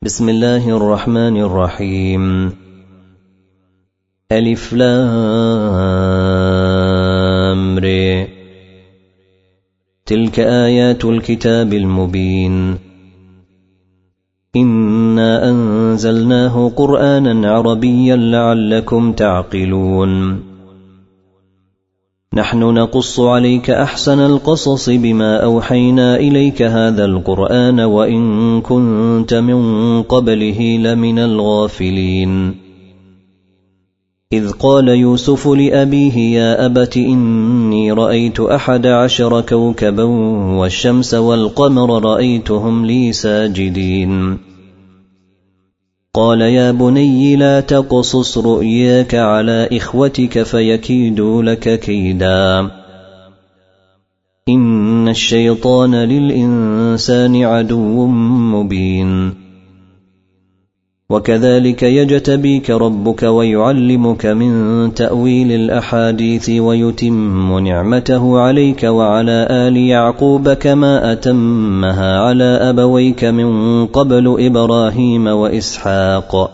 بسم الله الرحمن الرحيم. ألف لام ر. تلك آيات الكتاب المبين. إنا أنزلناه قرآنا عربيا لعلكم تعقلون. نحن نقص عليك أحسن القصص بما أوحينا إليك هذا القرآن وإن كنت من قبله لمن الغافلين. إذ قال يوسف لأبيه يا أبت إني رأيت 11 كوكبا والشمس والقمر رأيتهم لي ساجدين. قال يا بني لا تقصص رؤياك على إخوتك فيكيدوا لك كيدا. إن الشيطان للإنسان عدو مبين. وكذلك يجتبيك ربك ويعلمك من تأويل الأحاديث ويتم نعمته عليك وعلى آل يعقوب كما أتمها على أبويك من قبل إبراهيم وإسحاق.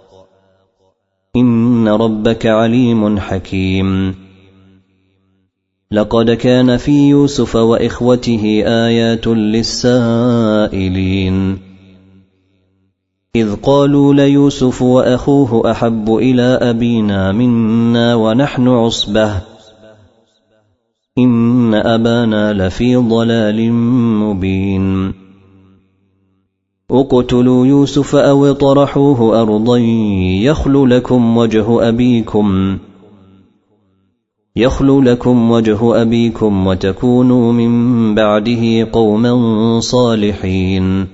إن ربك عليم حكيم. لقد كان في يوسف وإخوته آيات للسائلين. إذ قالوا ليوسف وأخوه أحب إلى أبينا منا ونحن عصبة إن أبانا لفي ضلال مبين. اقتلوا يوسف أو اطرحوه أرضا يخل لكم وجه أبيكم وتكونوا من بعده قوما صالحين.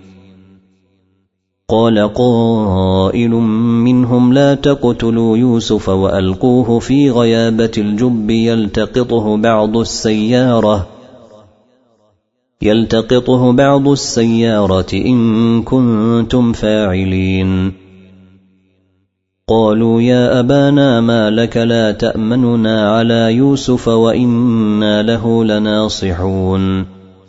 قال قائل منهم لا تقتلوا يوسف وألقوه في غيابة الجب يلتقطه بعض السيارة إن كنتم فاعلين. قالوا يا أبانا ما لك لا تأمننا على يوسف وإنا له لناصحون.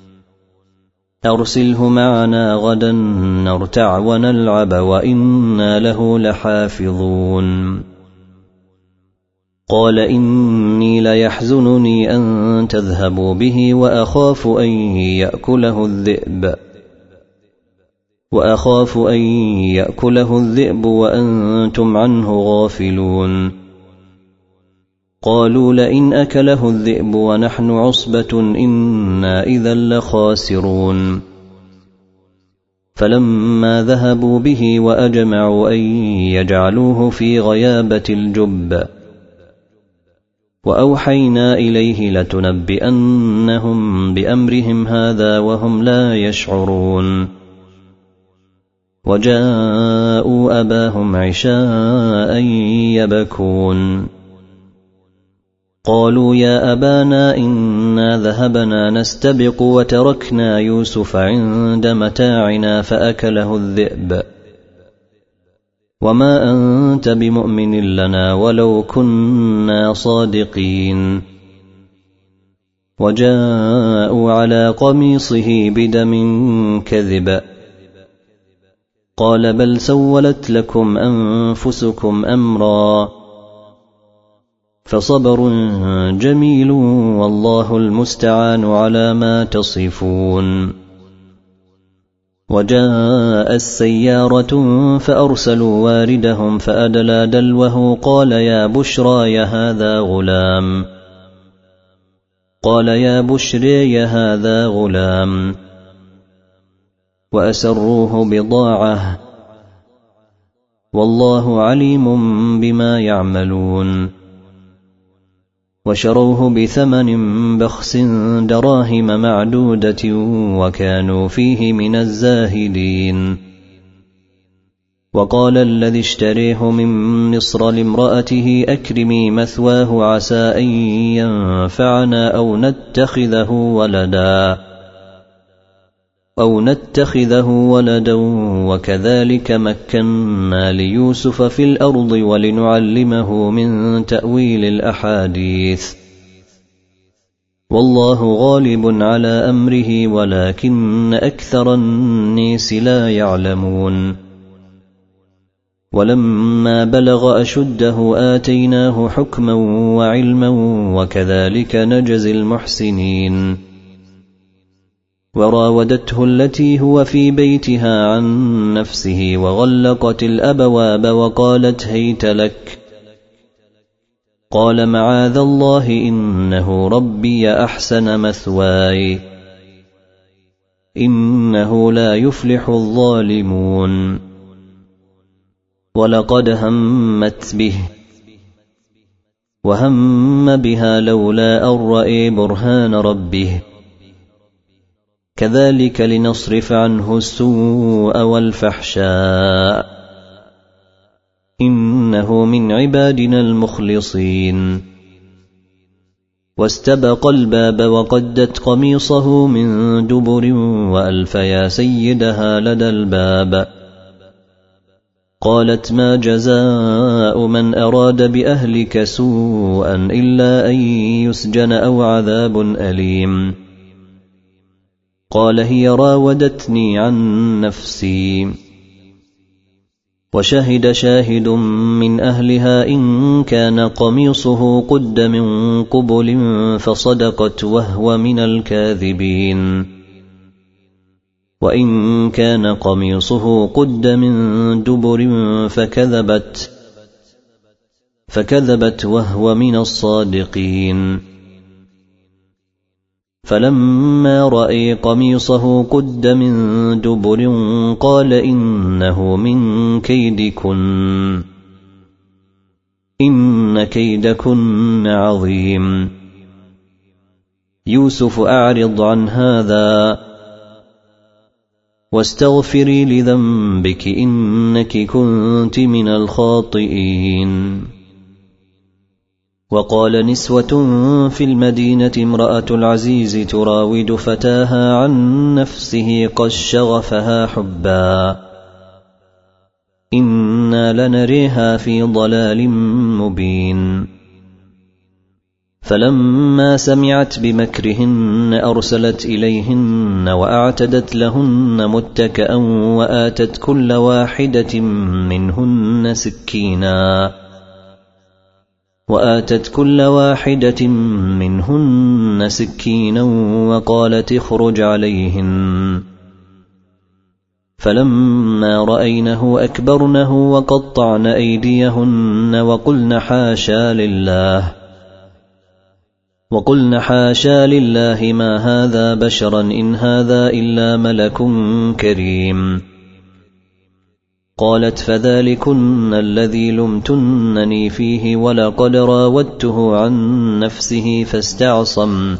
أرسله معنا غدا نرتع ونلعب وإنا له لحافظون. قال إني ليحزنني أن تذهبوا به وأخاف أن يأكله الذئب وأنتم عنه غافلون. قالوا لئن أكله الذئب ونحن عصبة إنا إذا لخاسرون. فلما ذهبوا به وأجمعوا أن يجعلوه في غيابة الجب وأوحينا إليه لتنبئنهم بأمرهم هذا وهم لا يشعرون. وجاءوا أباهم عشاء يبكون. قالوا يا أبانا إنا ذهبنا نستبق وتركنا يوسف عند متاعنا فأكله الذئب وما أنت بمؤمن لنا ولو كنا صادقين. وجاءوا على قميصه بدم كذب. قال بل سولت لكم أنفسكم أمرا فصبر جميل والله المستعان على ما تصفون. وجاء السيارة فأرسلوا واردهم فأدلى دلوه قال يا بشري هذا غلام وأسروه بضاعة والله عليم بما يعملون. وشروه بثمن بخس دراهم معدودة وكانوا فيه من الزاهدين. وقال الذي اشتريه من مصر لامرأته أكرمي مثواه عسى أن ينفعنا أو نتخذه ولدا وكذلك مكنا ليوسف في الأرض ولنعلمه من تأويل الأحاديث والله غالب على أمره ولكن أكثر الناس لا يعلمون. ولما بلغ أشده آتيناه حكما وعلما وكذلك نجزي المحسنين وراودته التي هو في بيتها عن نفسه وغلقت الأبواب وقالت هيت لك قال معاذ الله إنه ربي أحسن مثواي إنه لا يفلح الظالمون ولقد همت به وهم بها لولا أن رأى برهان ربه كذلك لنصرف عنه السوء والفحشاء إنه من عبادنا المخلصين واستبق الباب وقدت قميصه من دبر وألف يا سيدها لدى الباب قالت ما جزاء من أراد بأهلك سوءا إلا أن يسجن أو عذاب أليم قال هي راودتني عن نفسي وشهد شاهد من أهلها إن كان قميصه قد من قبل فصدقت وهو من الكاذبين وإن كان قميصه قد من دبر فكذبت وهو من الصادقين فلما رأى قميصه قد من دبر قال إنه من كيدكن إن كيدكن عظيم يوسف أعرض عن هذا واستغفري لذنبك إنك كنت من الخاطئين وقال نسوة في المدينة امرأة العزيز تراود فتاها عن نفسه قد شغفها حبا إنا لنريها في ضلال مبين فلما سمعت بمكرهن أرسلت إليهن وأعتدت لهن متكأ وآتت كل واحدة منهن سكينا وقالت اخرج عليهن فلما رأينه أكبرنه وقطعن أيديهن وقلن حاشا لله ما هذا بشرا إن هذا إلا ملك كريم قالت فذلكن الذي لمتنني فيه ولقد راودته عن نفسه فاستعصم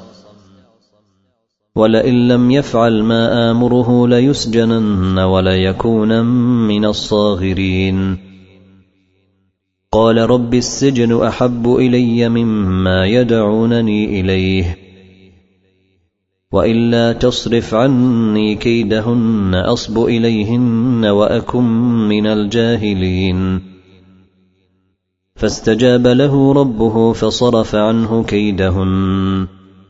ولئن لم يفعل ما آمره ليسجنن وليكون من الصاغرين قال رب السجن أحب إلي مما يدعونني إليه وإلا تصرف عني كيدهن أصب إليهن وأكن من الجاهلين فاستجاب له ربه فصرف عنه كيدهن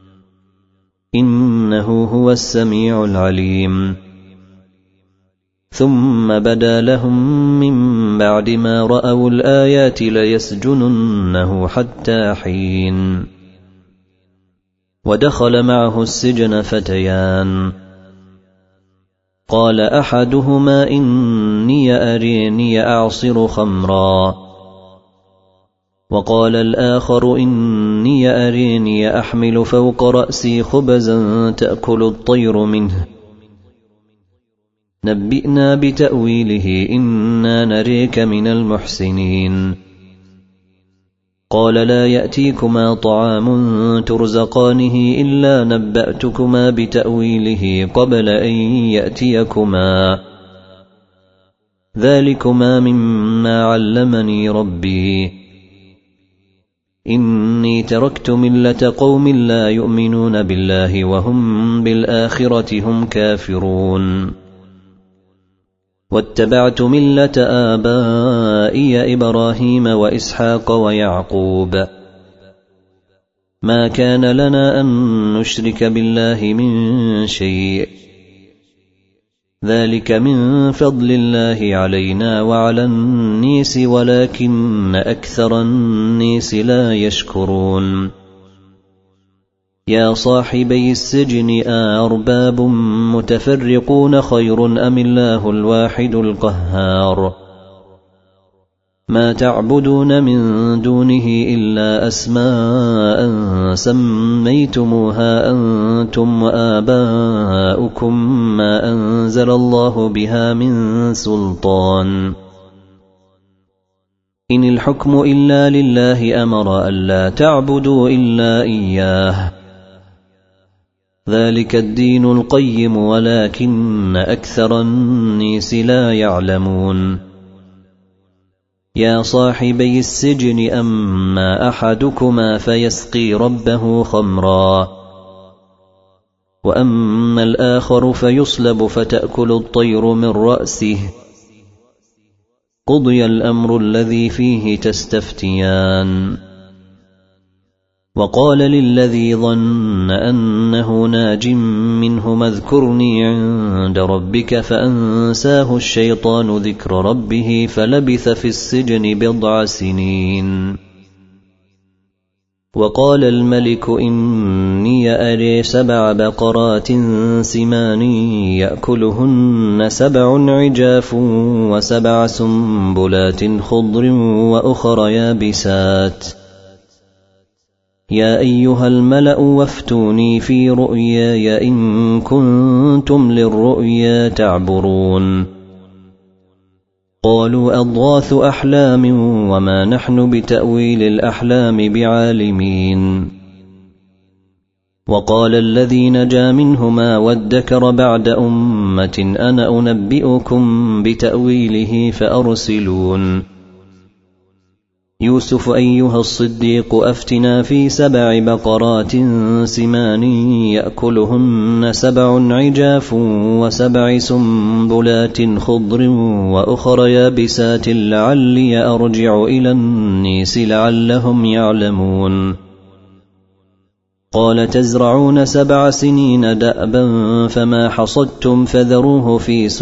إنه هو السميع العليم ثم بدا لهم من بعد ما رأوا الآيات ليسجننه حتى حين ودخل معه السجن فتيان قال أحدهما إني أريني أعصر خمرا وقال الآخر إني أريني أحمل فوق رأسي خبزا تأكل الطير منه نبئنا بتأويله إنا نريك من المحسنين قال لا يأتيكما طعام ترزقانه إلا نبأتكما بتأويله قبل أن يأتيكما ذلكما مما علمني ربي إني تركت ملة قوم لا يؤمنون بالله وهم بالآخرة هم كافرون واتبعت ملة آبائي إبراهيم وإسحاق ويعقوب ما كان لنا أن نشرك بالله من شيء ذلك من فضل الله علينا وعلى الناس ولكن أكثر الناس لا يشكرون يا صاحبي السجن أأرباب متفرقون خير أم الله الواحد القهار ما تعبدون من دونه إلا أسماء سميتموها أنتم وآباؤكم ما أنزل الله بها من سلطان إن الحكم إلا لله أمر ألا تعبدوا إلا إياه ذلك الدين القيم ولكن أكثر الناس لا يعلمون يا صاحبي السجن أما أحدكما فيسقي ربه خمرا وأما الآخر فيصلب فتأكل الطير من رأسه قضي الأمر الذي فيه تستفتيان وقال للذي ظن أنه ناج منهما اذكرني عند ربك فأنساه الشيطان ذكر ربه فلبث في السجن 10 سنين وقال الملك إني أري 7 بقرات سمان يأكلهن 7 عجاف و7 سنبلات خضر وأخر يابسات يا أيها الملأ وافتوني في رؤياي إن كنتم للرؤيا تعبرون قالوا أضغاث أحلام وما نحن بتأويل الأحلام بعالمين وقال الذي نجا منهما وادكر بعد أمة أنا أنبئكم بتأويله فأرسلون يوسف أيها الصديق أفتنا في 7 بقرات سمان يأكلهن 7 عجاف و7 سنبلات خضر وأخر يابسات لعلي أرجع إلى الناس لعلهم يعلمون قال تزرعون 7 سنين دأبا فما حصدتم فذروه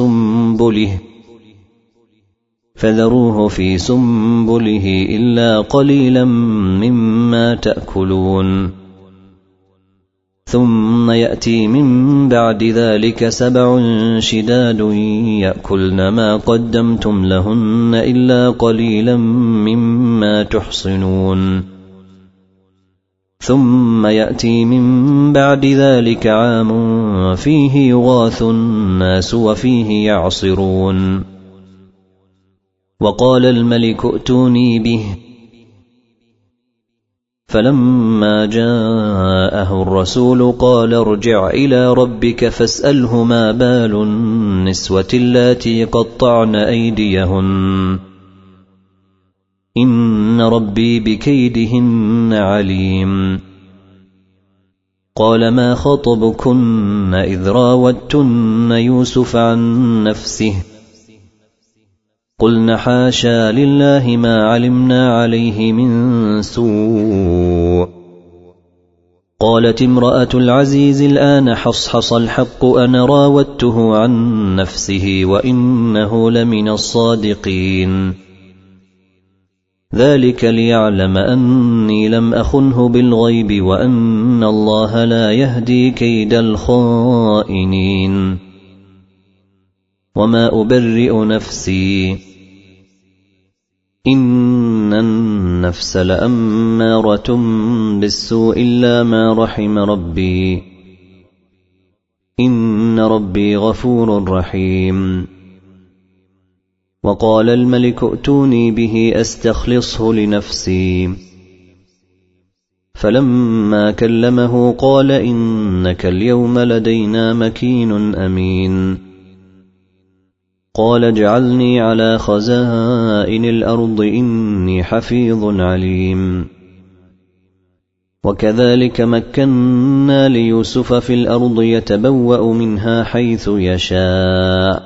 في سنبله إلا قليلا مما تأكلون ثم يأتي من بعد ذلك 7 شداد يأكلن ما قدمتم لهن إلا قليلا مما تحصنون ثم يأتي من بعد ذلك عام فيه يغاث الناس وفيه يعصرون وقال الملك ائتوني به فلما جاءه الرسول قال ارجع إلى ربك فاسأله ما بال النسوة اللاتي قطعن أيديهن إن ربي بكيدهن عليم قال ما خطبكن إذ راوتن يوسف عن نفسه قلنا حاشا لله ما علمنا عليه من سوء قالت امرأة العزيز الآن حصحص الحق أنا راودته عن نفسه وإنه لمن الصادقين ذلك ليعلم أني لم أخنه بالغيب وأن الله لا يهدي كيد الخائنين وما أبرئ نفسي إن النفس لأمارة بالسوء إلا ما رحم ربي إن ربي غفور رحيم وقال الملك ائتوني به أستخلصه لنفسي فلما كلمه قال إنك اليوم لدينا مكين أمين قال اجعلني على خزائن الأرض إني حفيظ عليم وكذلك مكنا ليوسف في الأرض يتبوأ منها حيث يشاء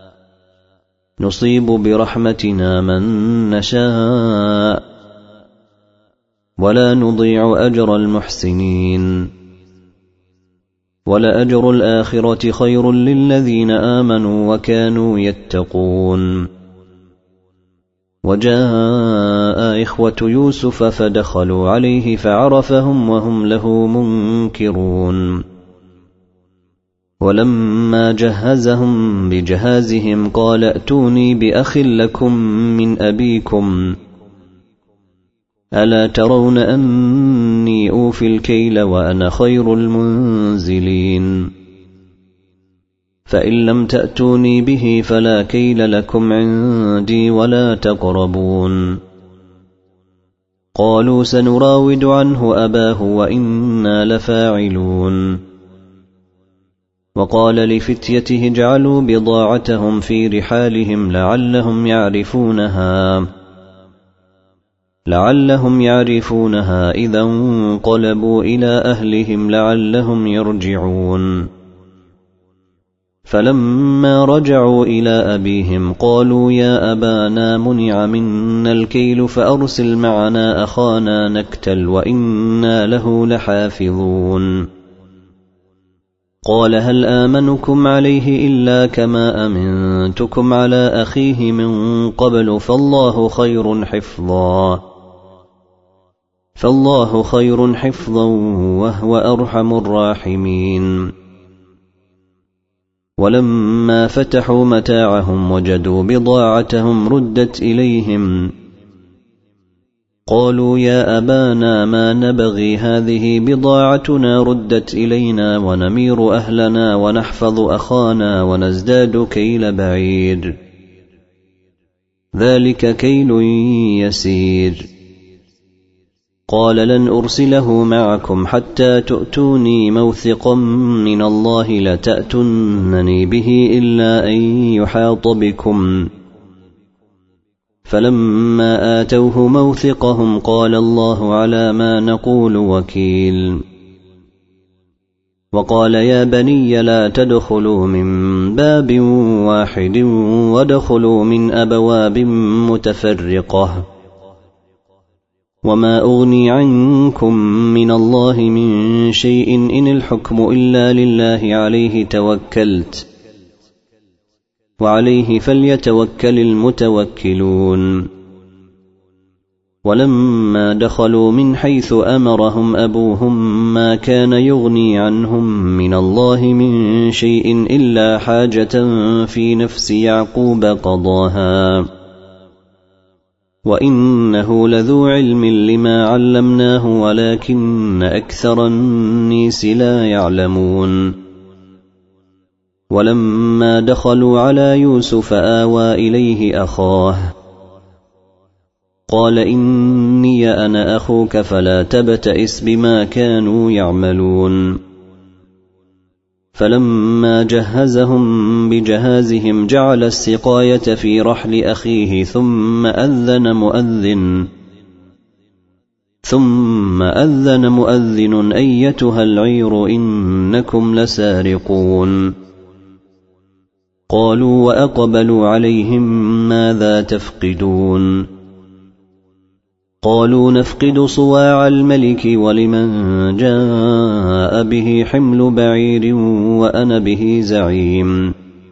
نصيب برحمتنا من نشاء ولا نضيع أجر المحسنين ولأجر الآخرة خير للذين آمنوا وكانوا يتقون. وجاء إخوة يوسف فدخلوا عليه فعرفهم وهم له منكرون. ولما جهزهم بجهازهم قال ائتوني بأخ لكم من أبيكم ألا ترون أني أوفي الكيل وأنا خير المنزلين. فإن لم تأتوني به فلا كيل لكم عندي ولا تقربون. قالوا سنراود عنه أباه وإنا لفاعلون. وقال لفتيته اجعلوا بضاعتهم في رحالهم لعلهم يعرفونها إذا انقلبوا إلى أهلهم لعلهم يرجعون. فلما رجعوا إلى أبيهم قالوا يا أبانا منع منا الكيل فأرسل معنا أخانا نكتل وإنا له لحافظون. قال هل آمنكم عليه إلا كما أمنتكم على أخيه من قبل فالله خير حفظا وهو أرحم الراحمين. ولما فتحوا متاعهم وجدوا بضاعتهم ردت إليهم قالوا يا أبانا ما نبغي هذه بضاعتنا ردت إلينا ونمير أهلنا ونحفظ أخانا ونزداد كيل بعير ذلك كيل يسير. قال لن أرسله معكم حتى تؤتوني موثقا من الله لتأتونني به إلا أن يحاط بكم. فلما آتوه موثقهم قال الله على ما نقول وكيل. وقال يا بني لا تدخلوا من باب واحد وادخلوا من أبواب متفرقة وما أغني عنكم من الله من شيء إن الحكم إلا لله عليه توكلت وعليه فليتوكل المتوكلون. ولما دخلوا من حيث أمرهم أبوهم ما كان يغني عنهم من الله من شيء إلا حاجة في نفس يعقوب قضاها وإنه لذو علم لما علمناه ولكن أكثر الناس لا يعلمون. ولما دخلوا على يوسف آوى إليه أخاه قال إني أنا أخوك فلا تبتئس بما كانوا يعملون. فلما جهزهم بجهازهم جعل السقاية في رحل أخيه ثم أذن مؤذن أيتها العير إنكم لسارقون. قالوا وأقبلوا عليهم ماذا تفقدون. قالوا نفقد صواع الملك ولمن جاء به حمل بعير وأنا به زعيم.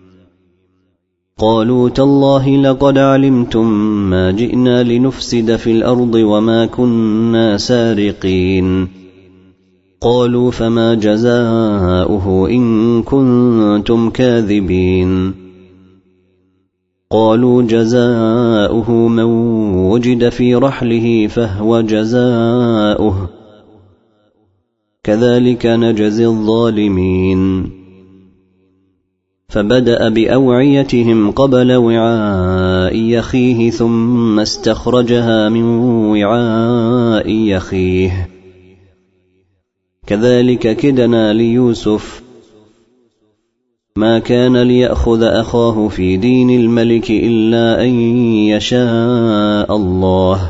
قالوا تالله لقد علمتم ما جئنا لنفسد في الأرض وما كنا سارقين. قالوا فما جزاؤه إن كنتم كاذبين. قالوا جزاؤه من وجد في رحله فهو جزاؤه كذلك نجزي الظالمين. فبدأ بأوعيتهم قبل وعاء أخيه ثم استخرجها من وعاء أخيه كذلك كدنا ليوسف ما كان ليأخذ أخاه في دين الملك إلا أن يشاء الله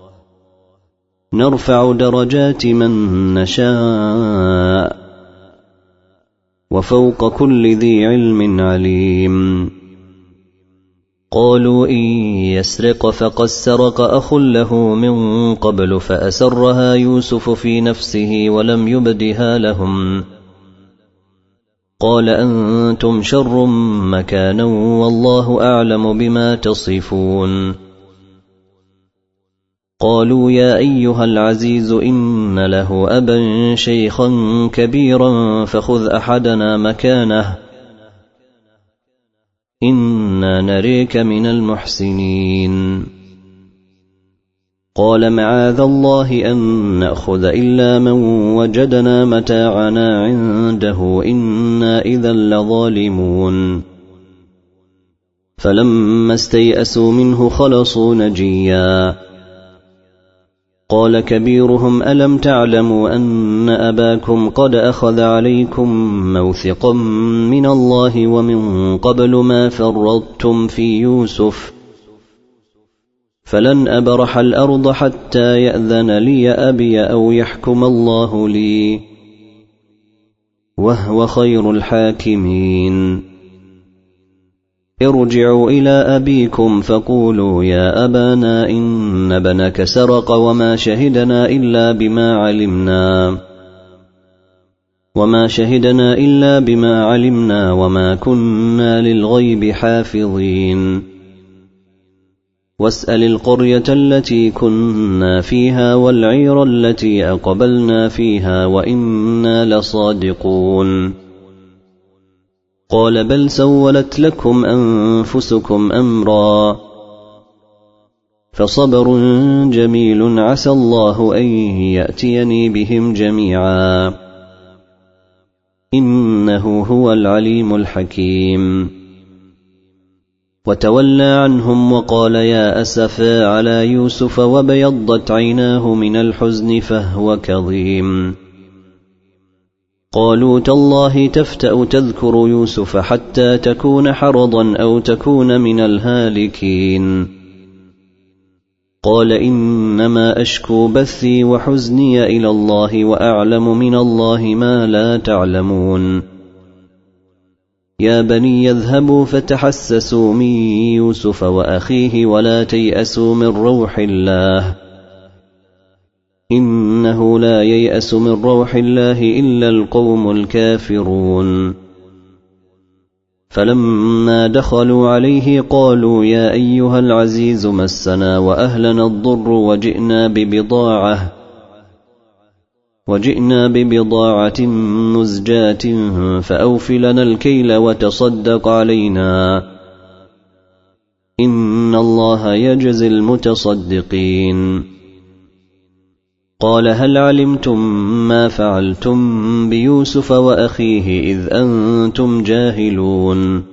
نرفع درجات من نشاء وفوق كل ذي علم عليم. قالوا إن يسرق فقد سرق أخ له من قبل فأسرها يوسف في نفسه ولم يبدها لهم قال أنتم شر مكانا والله أعلم بما تصفون قالوا يا أيها العزيز إن له أبا شيخا كبيرا فخذ أحدنا مكانه إنا نريك من المحسنين قال معاذ الله أن نأخذ إلا من وجدنا متاعنا عنده إنا إذا لظالمون فلما استيئسوا منه خلصوا نجيا قال كبيرهم ألم تعلموا أن أباكم قد أخذ عليكم موثقا من الله ومن قبل ما فرطتم في يوسف فلن أبرح الأرض حتى يأذن لي أبي أو يحكم الله لي وهو خير الحاكمين ارجعوا إلى أبيكم فقولوا يا أبانا إن ابنك سرق وما شهدنا إلا بما علمنا وما كنا للغيب حافظين واسأل القرية التي كنا فيها والعير التي أقبلنا فيها وإنا لصادقون قال بل سولت لكم أنفسكم أمرا فصبر جميل عسى الله أن يأتيني بهم جميعا إنه هو العليم الحكيم وتولى عنهم وقال يا أسفا على يوسف وبيضت عيناه من الحزن فهو كظيم قالوا تالله تفتأ تذكر يوسف حتى تكون حرضا أو تكون من الهالكين قال إنما أشكو بثي وحزني إلى الله وأعلم من الله ما لا تعلمون يا بني يذهبوا فتحسسوا من يوسف وأخيه ولا تيأسوا من روح الله إنه لا ييأس من روح الله إلا القوم الكافرون فلما دخلوا عليه قالوا يا أيها العزيز مسنا وأهلنا الضر وجئنا ببضاعة مزجاة فأوف لنا الكيل وتصدق علينا إن الله يجزي المتصدقين قال هل علمتم ما فعلتم بيوسف وأخيه إذ أنتم جاهلون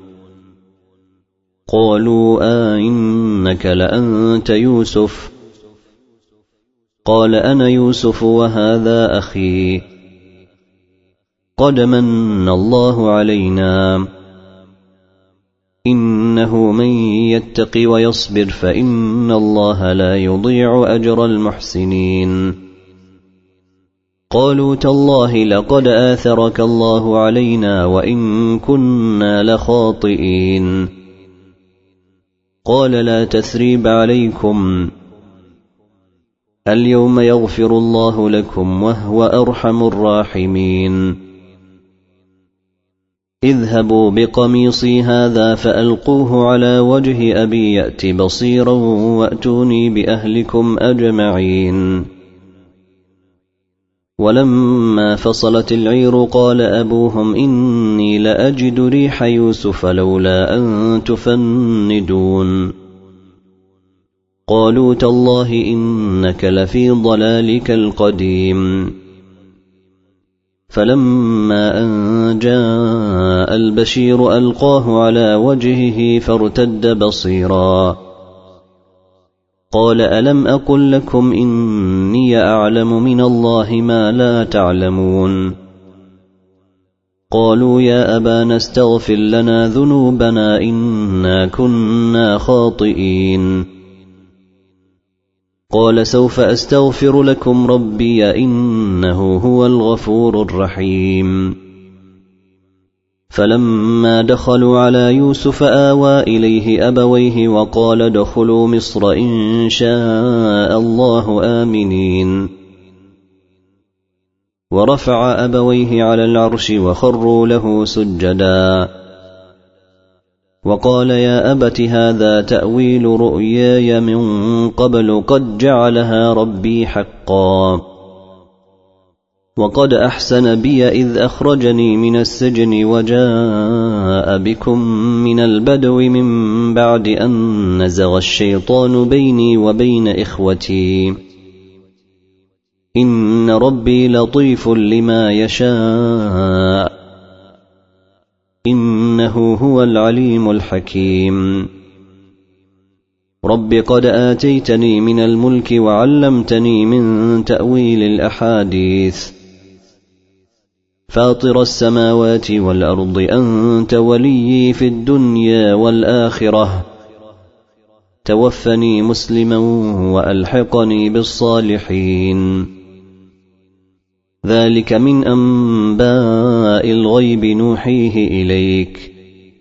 قالوا إنك لأنت يوسف قال أنا يوسف وهذا أخي قد من الله علينا إنه من يتق ويصبر فإن الله لا يضيع أجر المحسنين قالوا تالله لقد آثرك الله علينا وإن كنا لخاطئين قال لا تثريب عليكم اليوم يغفر الله لكم وهو أرحم الراحمين اذهبوا بقميصي هذا فألقوه على وجه أبي يأت بصيرا وأتوني بأهلكم أجمعين ولما فصلت العير قال أبوهم إني لأجد ريح يوسف لولا أن تفندون قالوا تالله إنك لفي ضلالك القديم فلما أن جاء البشير ألقاه على وجهه فارتد بصيرا قال ألم أقل لكم إني أعلم من الله ما لا تعلمون قالوا يا أبانا استغفر لنا ذنوبنا إنا كنا خاطئين قال سوف أستغفر لكم ربي إنه هو الغفور الرحيم فلما دخلوا على يوسف آوى إليه أبويه وقال ادخلوا مصر إن شاء الله آمنين ورفع أبويه على العرش وخروا له سجدا وقال يا أبت هذا تأويل رؤياي من قبل قد جعلها ربي حقا وقد أحسن بي إذ أخرجني من السجن وجاء بكم من البدو من بعد أن نزغ الشيطان بيني وبين إخوتي إن ربي لطيف لما يشاء إنه هو العليم الحكيم رب قد آتيتني من الملك وعلمتني من تأويل الأحاديث فاطر السماوات والأرض أنت وليي في الدنيا والآخرة توفني مسلما وألحقني بالصالحين ذلك من أنباء الغيب نوحيه إليك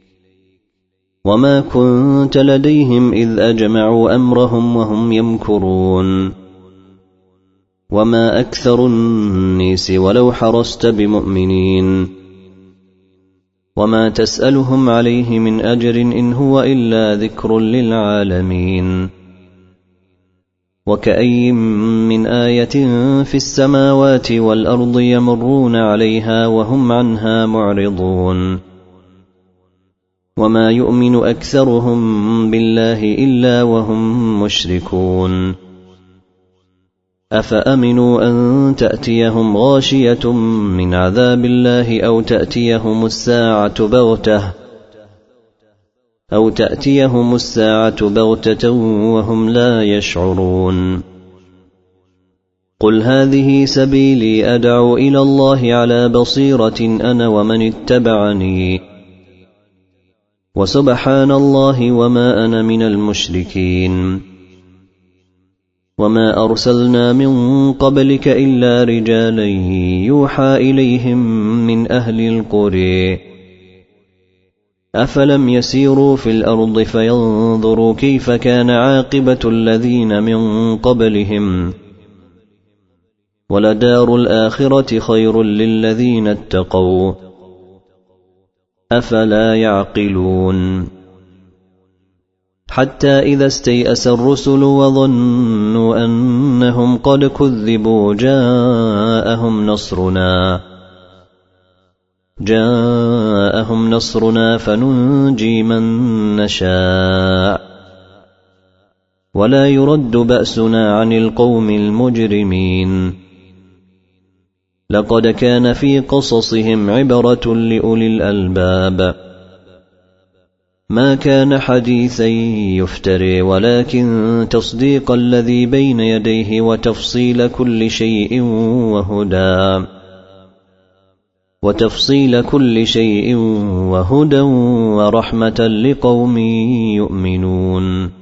وما كنت لديهم إذ أجمعوا أمرهم وهم يمكرون وما أكثر الناس ولو حرصت بمؤمنين وما تسألهم عليه من أجر إن هو إلا ذكر للعالمين وكأي من آية في السماوات والأرض يمرون عليها وهم عنها معرضون وما يؤمن أكثرهم بالله إلا وهم مشركون أفأمنوا أن تأتيهم غاشية من عذاب الله أو تأتيهم الساعة بغتة وهم لا يشعرون قل هذه سبيلي أدعو إلى الله على بصيرة أنا ومن اتبعني وسبحان الله وما أنا من المشركين وما أرسلنا من قبلك إلا رجالا يوحى إليهم من أهل القرى أفلم يسيروا في الأرض فينظروا كيف كان عاقبة الذين من قبلهم ولدار الآخرة خير للذين اتقوا أفلا يعقلون حتى إذا استيأس الرسل وظنوا أنهم قد كذبوا جاءهم نصرنا فننجي من نشاء ولا يرد بأسنا عن القوم المجرمين لقد كان في قصصهم عبرة لأولي الألباب ما كان حديثا يفتري ولكن تصديق الذي بين يديه وتفصيل كل شيء وهدى ورحمة لقوم يؤمنون